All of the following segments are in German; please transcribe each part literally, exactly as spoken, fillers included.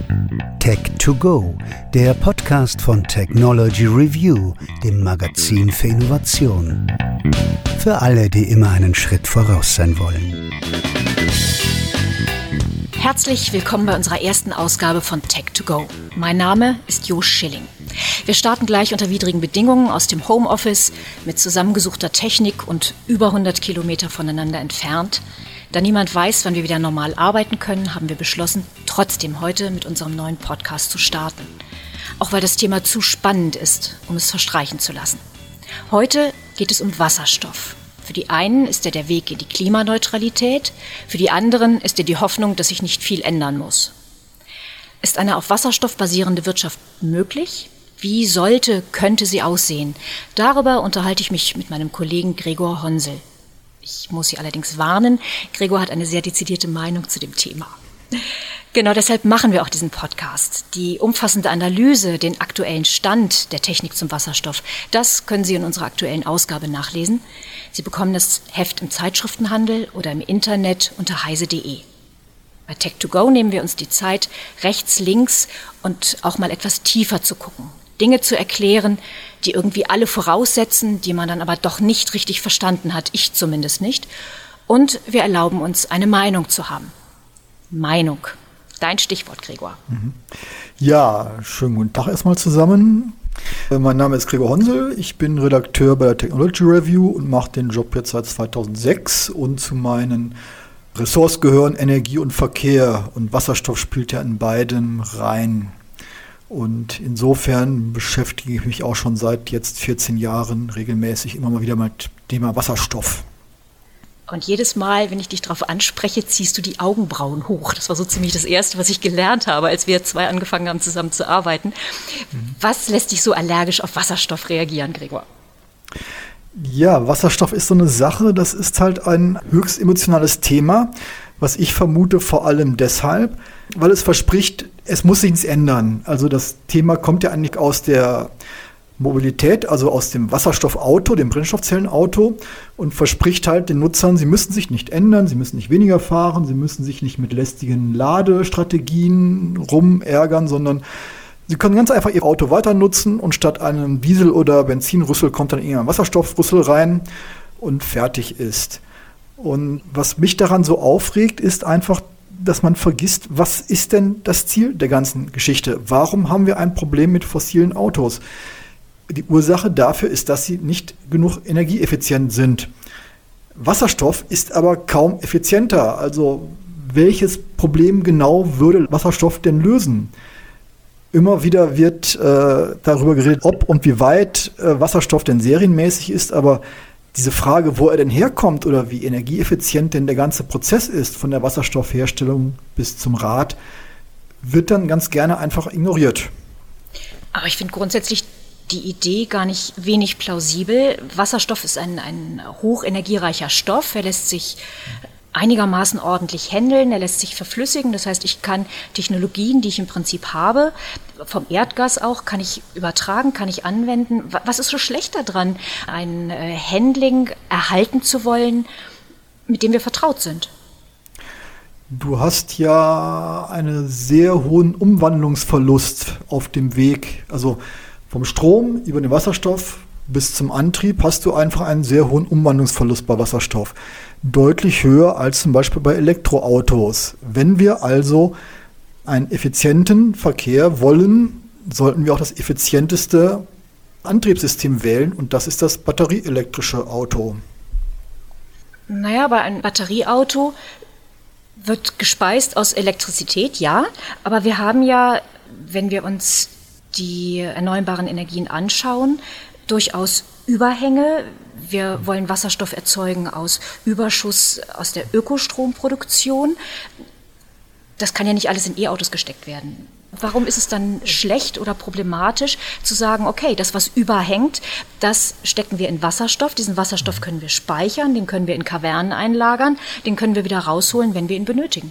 Tech to Go, der Podcast von Technology Review, dem Magazin für Innovation. Für alle, die immer einen Schritt voraus sein wollen. Herzlich willkommen bei unserer ersten Ausgabe von Tech to Go. Mein Name ist Jo Schilling. Wir starten gleich unter widrigen Bedingungen aus dem Homeoffice mit zusammengesuchter Technik und über hundert Kilometer voneinander entfernt. Da niemand weiß, wann wir wieder normal arbeiten können, haben wir beschlossen, trotzdem heute mit unserem neuen Podcast zu starten. Auch weil das Thema zu spannend ist, um es verstreichen zu lassen. Heute geht es um Wasserstoff. Für die einen ist er der Weg in die Klimaneutralität, für die anderen ist er die Hoffnung, dass sich nicht viel ändern muss. Ist eine auf Wasserstoff basierende Wirtschaft möglich? Wie sollte, könnte sie aussehen? Darüber unterhalte ich mich mit meinem Kollegen Gregor Honsel. Ich muss Sie allerdings warnen, Gregor hat eine sehr dezidierte Meinung zu dem Thema. Genau deshalb machen wir auch diesen Podcast. Die umfassende Analyse, den aktuellen Stand der Technik zum Wasserstoff, das können Sie in unserer aktuellen Ausgabe nachlesen. Sie bekommen das Heft im Zeitschriftenhandel oder im Internet unter heise punkt de. Bei Tech to Go nehmen wir uns die Zeit, rechts, links und auch mal etwas tiefer zu gucken. Dinge zu erklären, die irgendwie alle voraussetzen, die man dann aber doch nicht richtig verstanden hat, ich zumindest nicht. Und wir erlauben uns, eine Meinung zu haben. Meinung. Dein Stichwort, Gregor. Ja, schönen guten Tag erstmal zusammen. Mein Name ist Gregor Honsel, ich bin Redakteur bei der Technology Review und mache den Job jetzt seit zweitausendsechs und zu meinen Ressorts gehören Energie und Verkehr und Wasserstoff spielt ja in beidem rein. Und insofern beschäftige ich mich auch schon seit jetzt vierzehn Jahren regelmäßig immer mal wieder mit dem Thema Wasserstoff. Und jedes Mal, wenn ich dich darauf anspreche, ziehst du die Augenbrauen hoch. Das war so ziemlich das Erste, was ich gelernt habe, als wir zwei angefangen haben, zusammen zu arbeiten. Mhm. Was lässt dich so allergisch auf Wasserstoff reagieren, Gregor? Ja, Wasserstoff ist so eine Sache, das ist halt ein höchst emotionales Thema, was ich vermute vor allem deshalb, weil es verspricht, es muss sich nichts ändern. Also das Thema kommt ja eigentlich aus der Mobilität, also aus dem Wasserstoffauto, dem Brennstoffzellenauto und verspricht halt den Nutzern, sie müssen sich nicht ändern, sie müssen nicht weniger fahren, sie müssen sich nicht mit lästigen Ladestrategien rumärgern, sondern sie können ganz einfach ihr Auto weiter nutzen und statt einem Diesel- oder Benzinrüssel kommt dann irgendein Wasserstoffrüssel rein und fertig ist. Und was mich daran so aufregt, ist einfach, dass man vergisst, was ist denn das Ziel der ganzen Geschichte? Warum haben wir ein Problem mit fossilen Autos? Die Ursache dafür ist, dass sie nicht genug energieeffizient sind. Wasserstoff ist aber kaum effizienter. Also welches Problem genau würde Wasserstoff denn lösen? Immer wieder wird äh, darüber geredet, ob und wie weit äh, Wasserstoff denn serienmäßig ist, aber diese Frage, wo er denn herkommt oder wie energieeffizient denn der ganze Prozess ist, von der Wasserstoffherstellung bis zum Rad, wird dann ganz gerne einfach ignoriert. Aber ich finde grundsätzlich die Idee gar nicht wenig plausibel. Wasserstoff ist ein, ein hochenergiereicher Stoff. Er lässt sich einigermaßen ordentlich handeln, er lässt sich verflüssigen. Das heißt, ich kann Technologien, die ich im Prinzip habe, vom Erdgas auch, kann ich übertragen, kann ich anwenden. Was ist so schlecht daran, ein Handling erhalten zu wollen, mit dem wir vertraut sind? Du hast ja einen sehr hohen Umwandlungsverlust auf dem Weg. Also vom Strom über den Wasserstoff bis zum Antrieb hast du einfach einen sehr hohen Umwandlungsverlust bei Wasserstoff. Deutlich höher als zum Beispiel bei Elektroautos. Wenn wir also einen effizienten Verkehr wollen, sollten wir auch das effizienteste Antriebssystem wählen und das ist das batterieelektrische Auto. Naja, aber ein Batterieauto wird gespeist aus Elektrizität, ja, aber wir haben ja, wenn wir uns die erneuerbaren Energien anschauen, durchaus Überhänge. Wir wollen Wasserstoff erzeugen aus Überschuss aus der Ökostromproduktion. Das kann ja nicht alles in E-Autos gesteckt werden. Warum ist es dann schlecht oder problematisch zu sagen, okay, das, was überhängt, das stecken wir in Wasserstoff. Diesen Wasserstoff können wir speichern, den können wir in Kavernen einlagern, den können wir wieder rausholen, wenn wir ihn benötigen.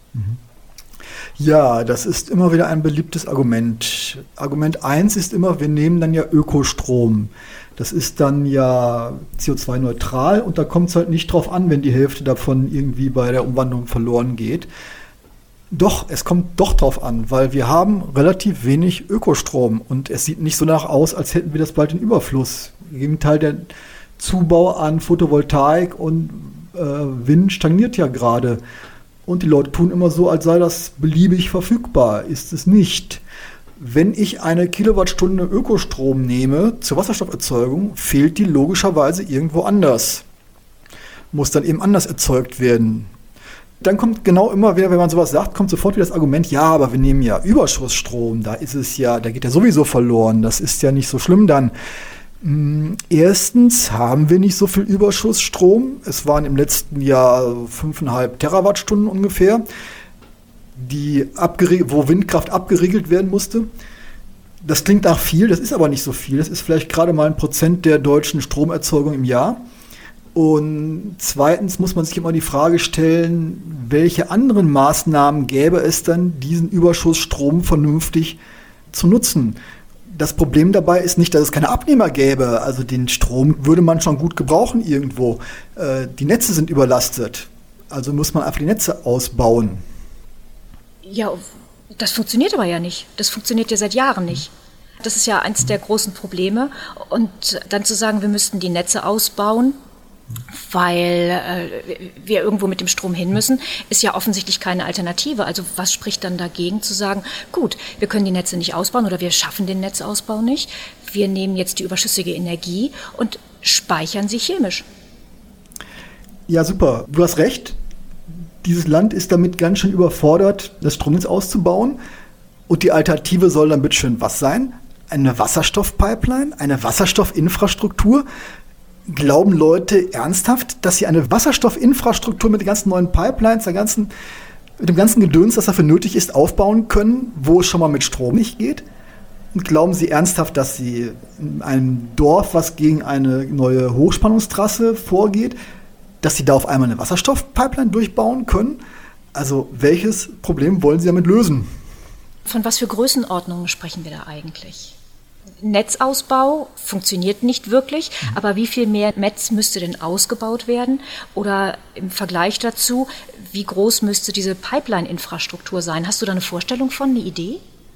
Ja, das ist immer wieder ein beliebtes Argument. Argument eins ist immer, wir nehmen dann ja Ökostrom. Das ist dann ja C O zwei neutral und da kommt es halt nicht drauf an, wenn die Hälfte davon irgendwie bei der Umwandlung verloren geht. Doch, es kommt doch drauf an, weil wir haben relativ wenig Ökostrom und es sieht nicht so danach aus, als hätten wir das bald in Überfluss. Im Gegenteil, der Zubau an Photovoltaik und äh, Wind stagniert ja gerade. Und die Leute tun immer so, als sei das beliebig verfügbar. Ist es nicht. Wenn ich eine Kilowattstunde Ökostrom nehme zur Wasserstofferzeugung, fehlt die logischerweise irgendwo anders. Muss dann eben anders erzeugt werden. Dann kommt genau immer wieder, wenn man sowas sagt, kommt sofort wieder das Argument, ja, aber wir nehmen ja Überschussstrom, da ist es ja, der geht ja sowieso verloren, das ist ja nicht so schlimm dann. Erstens haben wir nicht so viel Überschussstrom. Es waren im letzten Jahr fünfeinhalb Terawattstunden ungefähr, die abgereg- wo Windkraft abgeregelt werden musste. Das klingt nach viel, das ist aber nicht so viel. Das ist vielleicht gerade mal ein Prozent der deutschen Stromerzeugung im Jahr. Und zweitens muss man sich immer die Frage stellen, welche anderen Maßnahmen gäbe es dann, diesen Überschussstrom vernünftig zu nutzen. Das Problem dabei ist nicht, dass es keine Abnehmer gäbe. Also den Strom würde man schon gut gebrauchen irgendwo. Äh, die Netze sind überlastet. Also muss man einfach die Netze ausbauen. Ja, das funktioniert aber ja nicht. Das funktioniert ja seit Jahren nicht. Das ist ja eins der großen Probleme. Und dann zu sagen, wir müssten die Netze ausbauen, weil äh, wir irgendwo mit dem Strom hin müssen, ist ja offensichtlich keine Alternative. Also was spricht dann dagegen zu sagen, gut, wir können die Netze nicht ausbauen oder wir schaffen den Netzausbau nicht. Wir nehmen jetzt die überschüssige Energie und speichern sie chemisch. Ja, super. Du hast recht. Dieses Land ist damit ganz schön überfordert, das Stromnetz auszubauen. Und die Alternative soll dann bitteschön was sein? Eine Wasserstoffpipeline, eine Wasserstoffinfrastruktur. Glauben Leute ernsthaft, dass sie eine Wasserstoffinfrastruktur mit den ganzen neuen Pipelines, der ganzen, mit dem ganzen Gedöns, das dafür nötig ist, aufbauen können, wo es schon mal mit Strom nicht geht? Und glauben sie ernsthaft, dass sie in einem Dorf, was gegen eine neue Hochspannungstrasse vorgeht, dass sie da auf einmal eine Wasserstoffpipeline durchbauen können? Also welches Problem wollen sie damit lösen? Von was für Größenordnungen sprechen wir da eigentlich? Netzausbau funktioniert nicht wirklich, aber wie viel mehr Netz müsste denn ausgebaut werden? Oder im Vergleich dazu, wie groß müsste diese Pipeline-Infrastruktur sein? Hast du da eine Vorstellung von, eine Idee?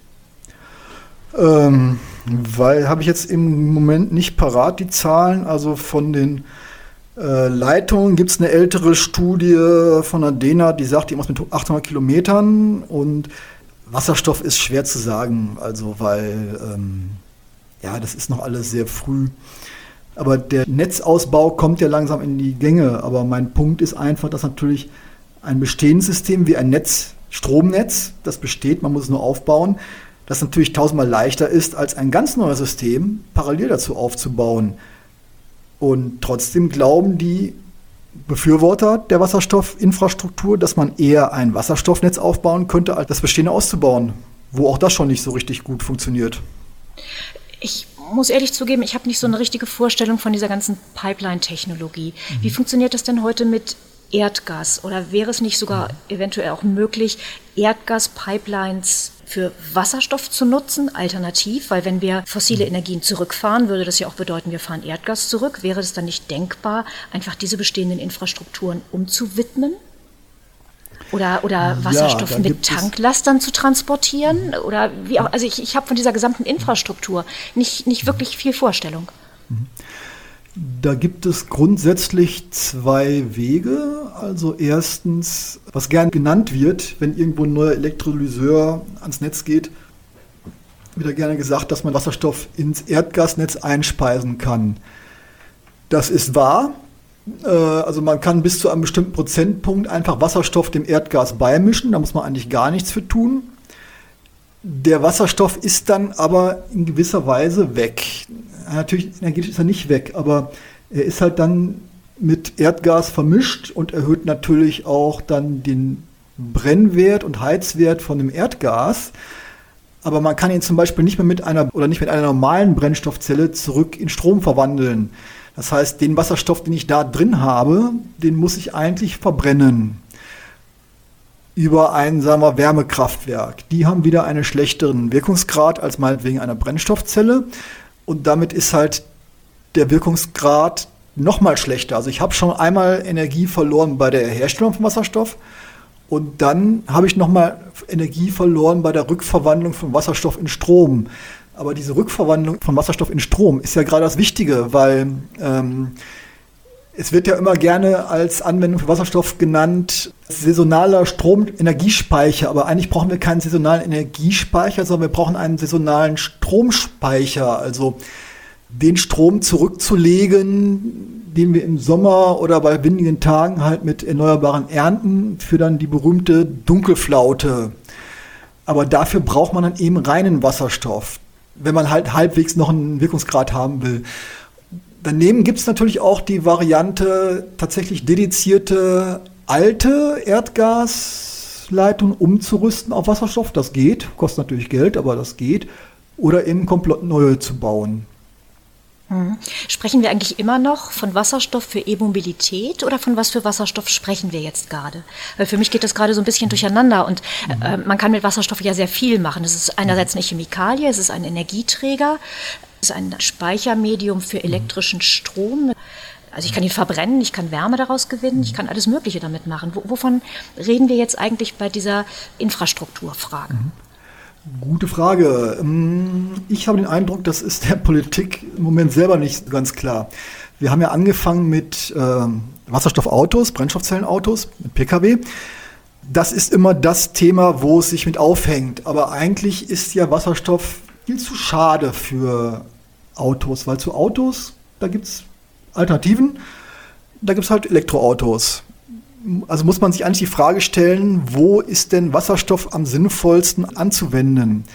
Ähm, weil habe ich jetzt im Moment nicht parat, die Zahlen. Also von den äh, Leitungen gibt es eine ältere Studie von der D E N A, die sagt, die muss mit achthundert Kilometern, und Wasserstoff ist schwer zu sagen, also weil ähm, ja, das ist noch alles sehr früh. Aber der Netzausbau kommt ja langsam in die Gänge. Aber mein Punkt ist einfach, dass natürlich ein bestehendes System wie ein Netz, Stromnetz, das besteht, man muss es nur aufbauen, das natürlich tausendmal leichter ist, als ein ganz neues System parallel dazu aufzubauen. Und trotzdem glauben die Befürworter der Wasserstoffinfrastruktur, dass man eher ein Wasserstoffnetz aufbauen könnte, als das Bestehende auszubauen, wo auch das schon nicht so richtig gut funktioniert. Ich muss ehrlich zugeben, ich habe nicht so eine richtige Vorstellung von dieser ganzen Pipeline-Technologie. Mhm. Wie funktioniert das denn heute mit Erdgas? Oder wäre es nicht sogar eventuell auch möglich, Erdgas-Pipelines für Wasserstoff zu nutzen, alternativ? Weil wenn wir fossile Energien zurückfahren, würde das ja auch bedeuten, wir fahren Erdgas zurück. Wäre es dann nicht denkbar, einfach diese bestehenden Infrastrukturen umzuwidmen? Oder, oder Wasserstoff ja, mit Tanklastern zu transportieren? Oder wie auch, also ich, ich habe von dieser gesamten Infrastruktur nicht, nicht wirklich viel Vorstellung. Da gibt es grundsätzlich zwei Wege. Also erstens, was gern genannt wird, wenn irgendwo ein neuer Elektrolyseur ans Netz geht, wird da gerne gesagt, dass man Wasserstoff ins Erdgasnetz einspeisen kann. Das ist wahr. Also man kann bis zu einem bestimmten Prozentpunkt einfach Wasserstoff dem Erdgas beimischen, da muss man eigentlich gar nichts für tun. Der Wasserstoff ist dann aber in gewisser Weise weg. Natürlich energetisch ist er nicht weg, aber er ist halt dann mit Erdgas vermischt und erhöht natürlich auch dann den Brennwert und Heizwert von dem Erdgas. Aber man kann ihn zum Beispiel nicht mehr mit einer oder nicht mit einer normalen Brennstoffzelle zurück in Strom verwandeln. Das heißt, den Wasserstoff, den ich da drin habe, den muss ich eigentlich verbrennen über ein, sagen wir, Wärmekraftwerk. Die haben wieder einen schlechteren Wirkungsgrad als meinetwegen eine Brennstoffzelle. Und damit ist halt der Wirkungsgrad noch mal schlechter. Also ich habe schon einmal Energie verloren bei der Herstellung von Wasserstoff Und dann habe ich nochmal Energie verloren bei der Rückverwandlung von Wasserstoff in Strom. Aber diese Rückverwandlung von Wasserstoff in Strom ist ja gerade das Wichtige, weil ähm, es wird ja immer gerne als Anwendung für Wasserstoff genannt, saisonaler Stromenergiespeicher. Aber eigentlich brauchen wir keinen saisonalen Energiespeicher, sondern wir brauchen einen saisonalen Stromspeicher. Also den Strom zurückzulegen, den wir im Sommer oder bei windigen Tagen halt mit Erneuerbaren ernten, für dann die berühmte Dunkelflaute. Aber dafür braucht man dann eben reinen Wasserstoff, wenn man halt halbwegs noch einen Wirkungsgrad haben will. Daneben gibt es natürlich auch die Variante, tatsächlich dedizierte alte Erdgasleitungen umzurüsten auf Wasserstoff. Das geht, kostet natürlich Geld, aber das geht. Oder eben komplett neue zu bauen. Hm. Sprechen wir eigentlich immer noch von Wasserstoff für E-Mobilität oder von was für Wasserstoff sprechen wir jetzt gerade? Weil für mich geht das gerade so ein bisschen durcheinander und mhm. äh, man kann mit Wasserstoff ja sehr viel machen. Es ist einerseits eine Chemikalie, es ist ein Energieträger, es ist ein Speichermedium für elektrischen Strom. Also ich kann ihn verbrennen, ich kann Wärme daraus gewinnen, ich kann alles Mögliche damit machen. W- wovon reden wir jetzt eigentlich bei dieser Infrastrukturfrage? Mhm. Gute Frage. Ich habe den Eindruck, das ist der Politik im Moment selber nicht ganz klar. Wir haben ja angefangen mit äh, Wasserstoffautos, Brennstoffzellenautos, mit P K W. Das ist immer das Thema, wo es sich mit aufhängt. Aber eigentlich ist ja Wasserstoff viel zu schade für Autos, weil zu Autos, da gibt es Alternativen, da gibt es halt Elektroautos. Also muss man sich eigentlich die Frage stellen, wo ist denn Wasserstoff am sinnvollsten anzuwenden?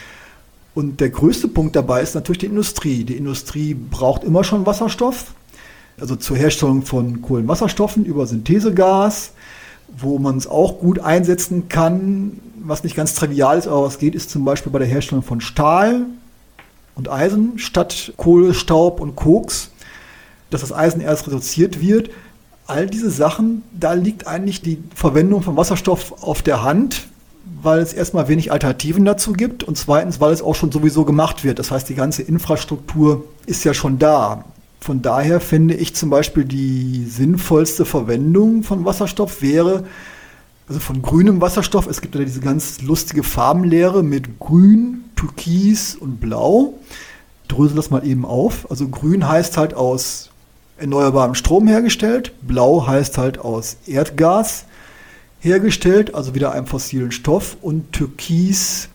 Und der größte Punkt dabei ist natürlich die Industrie. Die Industrie braucht immer schon Wasserstoff, also zur Herstellung von Kohlenwasserstoffen über Synthesegas, wo man es auch gut einsetzen kann. Was nicht ganz trivial ist, aber was geht, ist zum Beispiel bei der Herstellung von Stahl und Eisen statt Kohle, Staub und Koks, dass das Eisen erst reduziert wird. All diese Sachen, da liegt eigentlich die Verwendung von Wasserstoff auf der Hand, weil es erstmal wenig Alternativen dazu gibt und zweitens, weil es auch schon sowieso gemacht wird. Das heißt, die ganze Infrastruktur ist ja schon da. Von daher finde ich zum Beispiel die sinnvollste Verwendung von Wasserstoff wäre, also von grünem Wasserstoff, es gibt ja diese ganz lustige Farbenlehre mit Grün, Türkis und Blau. Ich drösel das mal eben auf. Also grün heißt halt aus erneuerbarem Strom hergestellt, blau heißt halt aus Erdgas hergestellt, also wieder einem fossilen Stoff und Türkis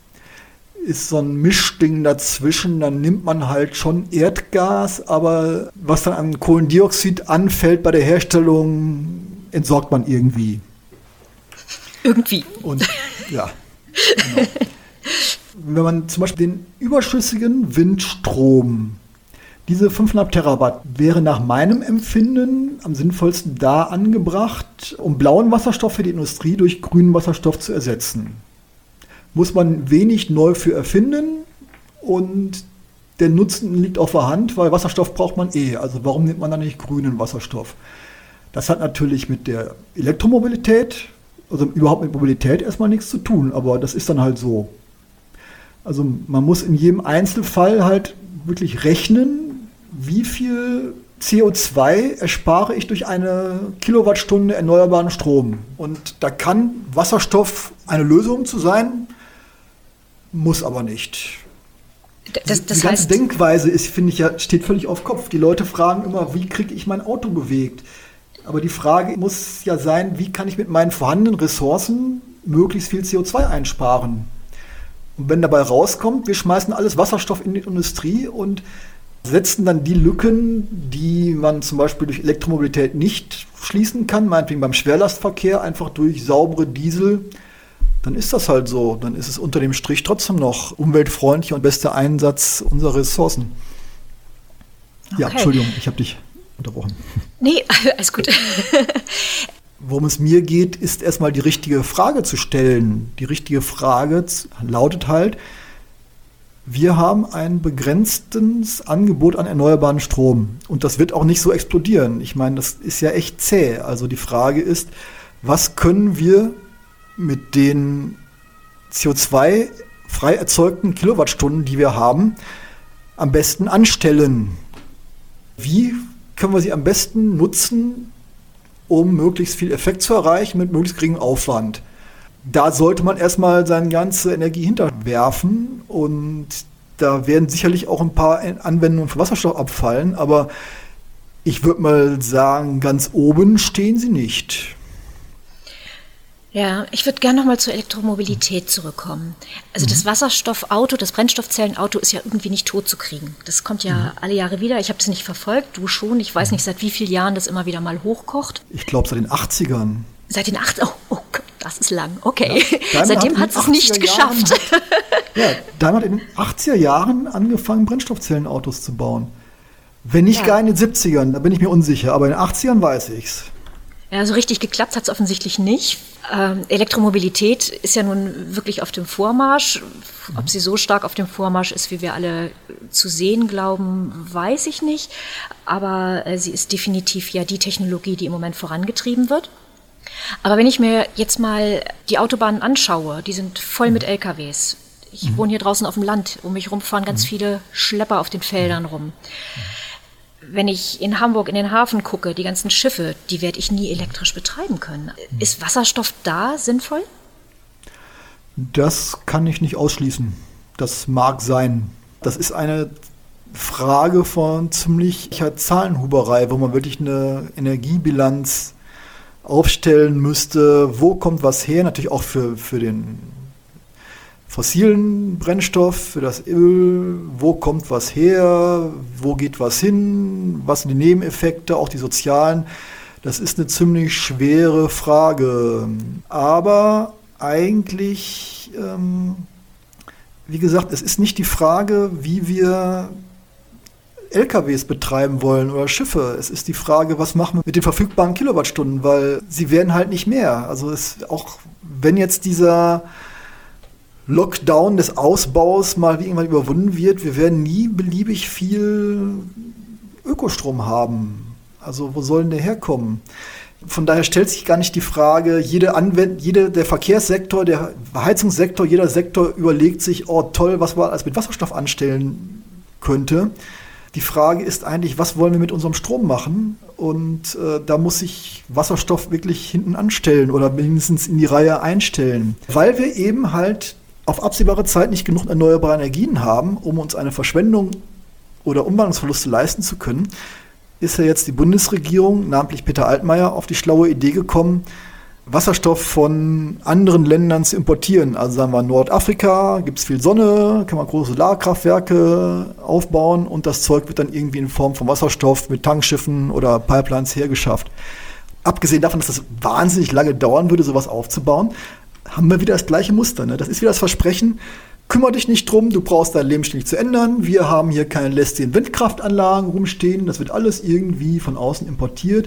ist so ein Mischding dazwischen, dann nimmt man halt schon Erdgas, aber was dann an Kohlendioxid anfällt bei der Herstellung, entsorgt man irgendwie. Irgendwie. Und ja, genau. Wenn man zum Beispiel den überschüssigen Windstrom, diese fünfeinhalb Terawatt wäre nach meinem Empfinden am sinnvollsten da angebracht, um blauen Wasserstoff für die Industrie durch grünen Wasserstoff zu ersetzen. Muss man wenig neu für erfinden und der Nutzen liegt auf der Hand, weil Wasserstoff braucht man eh. Also warum nimmt man dann nicht grünen Wasserstoff? Das hat natürlich mit der Elektromobilität, also überhaupt mit Mobilität erstmal nichts zu tun, aber das ist dann halt so. Also man muss in jedem Einzelfall halt wirklich rechnen, wie viel C O zwei erspare ich durch eine Kilowattstunde erneuerbaren Strom. Und da kann Wasserstoff eine Lösung zu sein, muss aber nicht. Das, das die ganze heißt, Denkweise ist, finde ich, ja, steht völlig auf Kopf. Die Leute fragen immer, wie kriege ich mein Auto bewegt? Aber die Frage muss ja sein, wie kann ich mit meinen vorhandenen Ressourcen möglichst viel C O zwei einsparen? Und wenn dabei rauskommt, wir schmeißen alles Wasserstoff in die Industrie und setzen dann die Lücken, die man zum Beispiel durch Elektromobilität nicht schließen kann, meinetwegen beim Schwerlastverkehr, einfach durch saubere Diesel, dann ist das halt so. Dann ist es unter dem Strich trotzdem noch umweltfreundlicher und bester Einsatz unserer Ressourcen. Okay. Ja, Entschuldigung, ich habe dich unterbrochen. Nee, alles gut. Worum es mir geht, ist erstmal die richtige Frage zu stellen. Die richtige Frage lautet halt, wir haben ein begrenztes Angebot an erneuerbaren Strom und das wird auch nicht so explodieren. Ich meine, das ist ja echt zäh. Also die Frage ist, was können wir mit den C O zwei frei erzeugten Kilowattstunden, die wir haben, am besten anstellen? Wie können wir sie am besten nutzen, um möglichst viel Effekt zu erreichen mit möglichst geringem Aufwand? Da sollte man erstmal seine ganze Energie hinterwerfen und da werden sicherlich auch ein paar Anwendungen für Wasserstoff abfallen, aber ich würde mal sagen, ganz oben stehen sie nicht. Ja, ich würde gerne nochmal zur Elektromobilität zurückkommen. Also mhm. das Wasserstoffauto, das Brennstoffzellenauto ist ja irgendwie nicht tot zu kriegen. Das kommt ja mhm. alle Jahre wieder. Ich habe das nicht verfolgt, du schon. Ich weiß nicht, seit wie vielen Jahren das immer wieder mal hochkocht. Ich glaube, seit den achtzigern. Seit den achtzigern? Oh, oh Gott, das ist lang. Okay, ja, seitdem hat es nicht geschafft. Hat, ja, Daimler hat in den achtziger Jahren angefangen, Brennstoffzellenautos zu bauen. Wenn nicht ja. gar in den siebzigern, da bin ich mir unsicher. Aber in den achtzigern weiß ich's. Ja, so richtig geklappt hat es offensichtlich nicht. Ähm, Elektromobilität ist ja nun wirklich auf dem Vormarsch. Ob sie so stark auf dem Vormarsch ist, wie wir alle zu sehen glauben, weiß ich nicht. Aber äh, sie ist definitiv ja die Technologie, die im Moment vorangetrieben wird. Aber wenn ich mir jetzt mal die Autobahnen anschaue, die sind voll mit L K Ws. Ich mhm. wohne hier draußen auf dem Land. Um mich rum fahren ganz mhm. viele Schlepper auf den Feldern rum. Wenn ich in Hamburg in den Hafen gucke, die ganzen Schiffe, die werde ich nie elektrisch betreiben können. Ist Wasserstoff da sinnvoll? Das kann ich nicht ausschließen. Das mag sein. Das ist eine Frage von ziemlicher Zahlenhuberei, wo man wirklich eine Energiebilanz aufstellen müsste. Wo kommt was her? Natürlich auch für, für den fossilen Brennstoff, für das Öl, wo kommt was her, wo geht was hin, was sind die Nebeneffekte, auch die sozialen. Das ist eine ziemlich schwere Frage. Aber eigentlich, ähm, wie gesagt, es ist nicht die Frage, wie wir L K Ws betreiben wollen oder Schiffe. Es ist die Frage, was machen wir mit den verfügbaren Kilowattstunden, weil sie werden halt nicht mehr. Also es, auch wenn jetzt dieser Lockdown des Ausbaus mal irgendwann überwunden wird, wir werden nie beliebig viel Ökostrom haben. Also wo soll denn der herkommen? Von daher stellt sich gar nicht die Frage, jede Anwend- jede, der Verkehrssektor, der Heizungssektor, jeder Sektor überlegt sich, oh toll, was man alles mit Wasserstoff anstellen könnte. Die Frage ist eigentlich, was wollen wir mit unserem Strom machen? Und äh, da muss sich Wasserstoff wirklich hinten anstellen oder mindestens in die Reihe einstellen. Weil wir eben halt auf absehbare Zeit nicht genug erneuerbare Energien haben, um uns eine Verschwendung oder Umwandlungsverluste leisten zu können, ist ja jetzt die Bundesregierung, namentlich Peter Altmaier, auf die schlaue Idee gekommen, Wasserstoff von anderen Ländern zu importieren. Also sagen wir Nordafrika, gibt es viel Sonne, kann man große Solarkraftwerke aufbauen und das Zeug wird dann irgendwie in Form von Wasserstoff mit Tankschiffen oder Pipelines hergeschafft. Abgesehen davon, dass das wahnsinnig lange dauern würde, sowas aufzubauen, haben wir wieder das gleiche Muster. Ne? Das ist wieder das Versprechen, kümmere dich nicht drum, du brauchst dein Leben nicht zu ändern, wir haben hier keine lästigen Windkraftanlagen rumstehen, das wird alles irgendwie von außen importiert.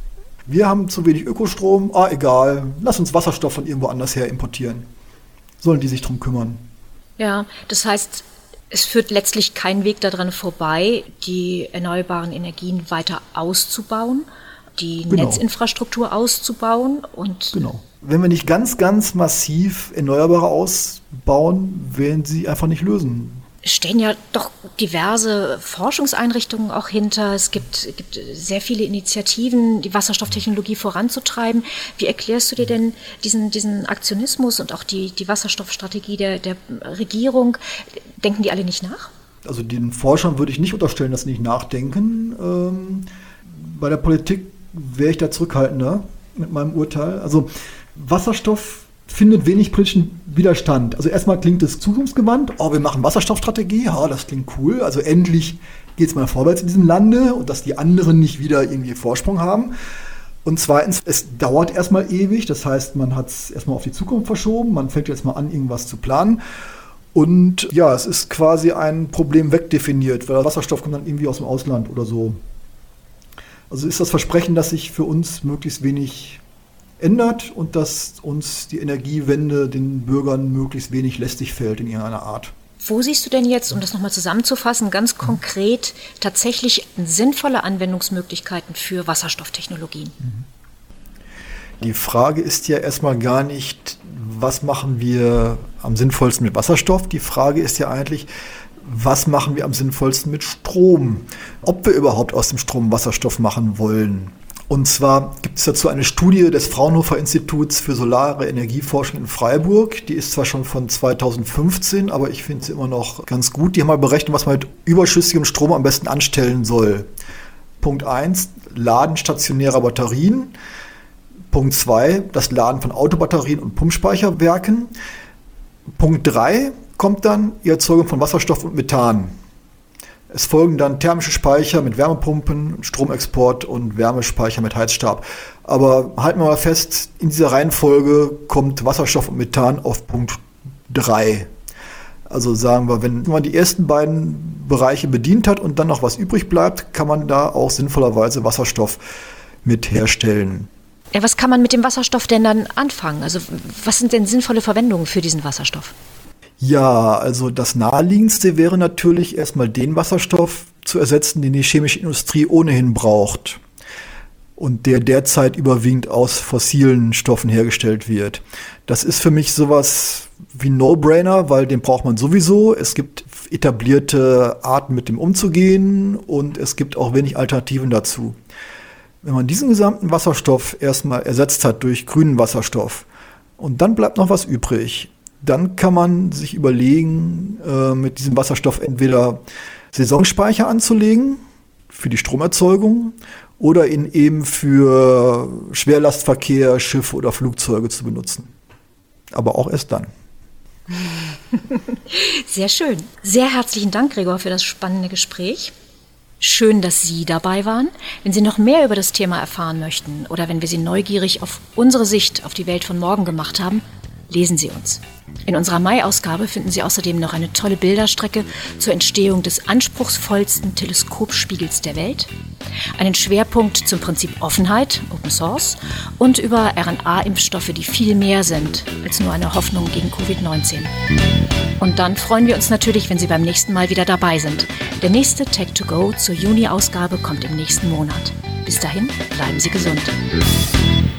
Wir haben zu wenig Ökostrom, ah egal, lass uns Wasserstoff von irgendwo anders her importieren. Sollen die sich drum kümmern? Ja, das heißt, es führt letztlich kein Weg daran vorbei, die erneuerbaren Energien weiter auszubauen, die genau. Netzinfrastruktur auszubauen und genau. Wenn wir nicht ganz, ganz massiv Erneuerbare ausbauen, werden sie einfach nicht lösen. Es stehen ja doch diverse Forschungseinrichtungen auch hinter. Es gibt, gibt sehr viele Initiativen, die Wasserstofftechnologie voranzutreiben. Wie erklärst du dir denn diesen, diesen Aktionismus und auch die, die Wasserstoffstrategie der, der Regierung? Denken die alle nicht nach? Also den Forschern würde ich nicht unterstellen, dass sie nicht nachdenken. Ähm, bei der Politik wäre ich da zurückhaltender mit meinem Urteil. Also Wasserstoff findet wenig politischen Widerstand. Also erstmal klingt es zukunftsgewandt. Oh, wir machen Wasserstoffstrategie. Ja, das klingt cool. Also endlich geht es mal vorwärts in diesem Lande und dass die anderen nicht wieder irgendwie Vorsprung haben. Und zweitens, es dauert erstmal ewig. Das heißt, man hat es erstmal auf die Zukunft verschoben. Man fängt jetzt mal an, irgendwas zu planen. Und ja, es ist quasi ein Problem wegdefiniert, weil der Wasserstoff kommt dann irgendwie aus dem Ausland oder so. Also ist das Versprechen, dass sich für uns möglichst wenig ändert und dass uns die Energiewende den Bürgern möglichst wenig lästig fällt in irgendeiner Art. Wo siehst du denn jetzt, um das nochmal zusammenzufassen, ganz konkret tatsächlich sinnvolle Anwendungsmöglichkeiten für Wasserstofftechnologien? Die Frage ist ja erstmal gar nicht, was machen wir am sinnvollsten mit Wasserstoff? Die Frage ist ja eigentlich, was machen wir am sinnvollsten mit Strom? Ob wir überhaupt aus dem Strom Wasserstoff machen wollen? Und zwar gibt es dazu eine Studie des Fraunhofer Instituts für Solare Energieforschung in Freiburg. Die ist zwar schon von zweitausendfünfzehn, aber ich finde sie immer noch ganz gut. Die haben mal berechnet, was man mit überschüssigem Strom am besten anstellen soll. Punkt eins, Laden stationärer Batterien. Punkt zwei, das Laden von Autobatterien und Pumpspeicherwerken. Punkt drei kommt dann die Erzeugung von Wasserstoff und Methan. Es folgen dann thermische Speicher mit Wärmepumpen, Stromexport und Wärmespeicher mit Heizstab. Aber halten wir mal fest, in dieser Reihenfolge kommt Wasserstoff und Methan auf Punkt drei. Also sagen wir, wenn man die ersten beiden Bereiche bedient hat und dann noch was übrig bleibt, kann man da auch sinnvollerweise Wasserstoff mit herstellen. Ja, was kann man mit dem Wasserstoff denn dann anfangen? Also was sind denn sinnvolle Verwendungen für diesen Wasserstoff? Ja, also das Naheliegendste wäre natürlich erstmal den Wasserstoff zu ersetzen, den die chemische Industrie ohnehin braucht und der derzeit überwiegend aus fossilen Stoffen hergestellt wird. Das ist für mich sowas wie ein No-Brainer, weil den braucht man sowieso. Es gibt etablierte Arten, mit dem umzugehen und es gibt auch wenig Alternativen dazu. Wenn man diesen gesamten Wasserstoff erstmal ersetzt hat durch grünen Wasserstoff und dann bleibt noch was übrig, dann kann man sich überlegen, äh, mit diesem Wasserstoff entweder Saisonspeicher anzulegen für die Stromerzeugung oder ihn eben für Schwerlastverkehr, Schiffe oder Flugzeuge zu benutzen. Aber auch erst dann. Sehr schön. Sehr herzlichen Dank, Gregor, für das spannende Gespräch. Schön, dass Sie dabei waren. Wenn Sie noch mehr über das Thema erfahren möchten oder wenn wir Sie neugierig auf unsere Sicht auf die Welt von morgen gemacht haben, lesen Sie uns. In unserer Mai-Ausgabe finden Sie außerdem noch eine tolle Bilderstrecke zur Entstehung des anspruchsvollsten Teleskopspiegels der Welt, einen Schwerpunkt zum Prinzip Offenheit, Open Source, und über R N A-Impfstoffe, die viel mehr sind als nur eine Hoffnung gegen Covid neunzehn. Und dann freuen wir uns natürlich, wenn Sie beim nächsten Mal wieder dabei sind. Der nächste Tech to Go zur Juni-Ausgabe kommt im nächsten Monat. Bis dahin, bleiben Sie gesund.